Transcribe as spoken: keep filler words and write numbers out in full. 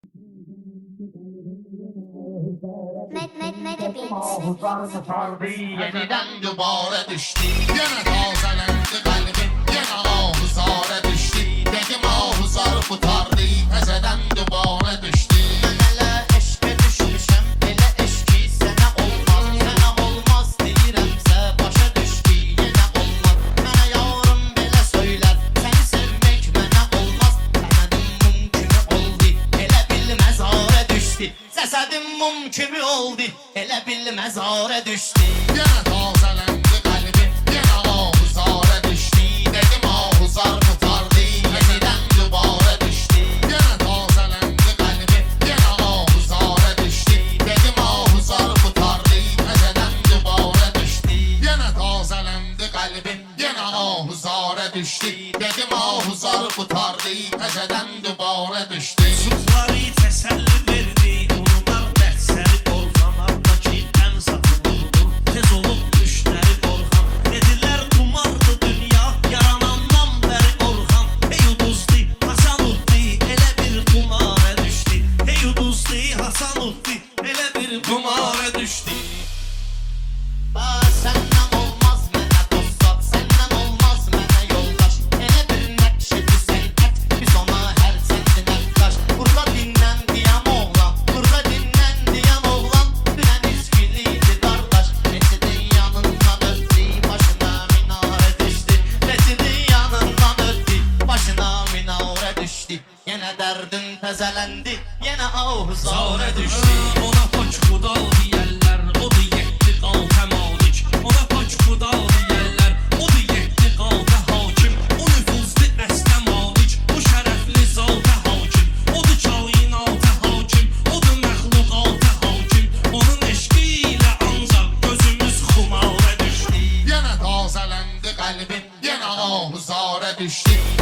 Med, med, med the beats. Mahuzlarını sardı, yeniden dubara düştü. Yine tazelendi kalbim, yine ahuzara düştü. Dedim ahuzar kurtardı, tezeden dubara düştü. Ben hele eşke düşmüşem, hele eşki sene olmaz. Sene olmaz deyiremse başa düştü, yine olmaz. Mənə yavrum belə söylər, səni sevmək mənə olmaz. Səmədim mum kimi oldu, elə bil məzara düşdü. Səsədim mum kimi oldu, elə bil məzara düşdü. Yine tazelendi kalbim, yine ahuzara düştü. Dedim ahuzar kurtardı, yeniden dubara düştü. Yine tazelendi kalbim, yine ahuzara düştü. Dedim ahuzar kurtardı, tezeden dubara düştü. Yine tazelendi kalbim, yine ahuzara düştü. Dedim ahuzar kurtardı, tezeden dubara düştü. Suxları təsəlli verdi, unular dərsəri Orxanlardakı ən satılırdır. Tez olub düşləri Orxan. Dedilər qumardı dünya, yaranandan bəri Orxan. Hey uduzdu, Hasan uddu, elə bir qumara düşdü. Hey uduzdu, Hasan uddu, elə bir qumara düşdü. Bax, səndən olmaz mənə dostlar, səndən olmaz mənə yoldaş. Elə bir nəqşədi sənət, biz ona hər səndinə qaş. Burada dinlən deyəm oğlan, burada dinlən deyəm oğlan. Dünən izgiliydi qardaş, Reçidin yanından ötdü, başına minarə düşdü. Reçidin yanından ötdü, başına minarə düşdü. Yenə dərdin təzələndi, yenə ahuzara düşdü. Ona poç kudal diyerler, o da yetti kalka malik. Ona poç kudal diyerler, o da yetti kalka hakim. O nüfuzlu əslə malik, o şərəfli zalta hakim. O da kainata hakim, o da məxluqata hakim. Onun eşqi ilə ancaq gözümüz xumara düşdü. Yine tazelendi kalbim, yine ahuzara düştü.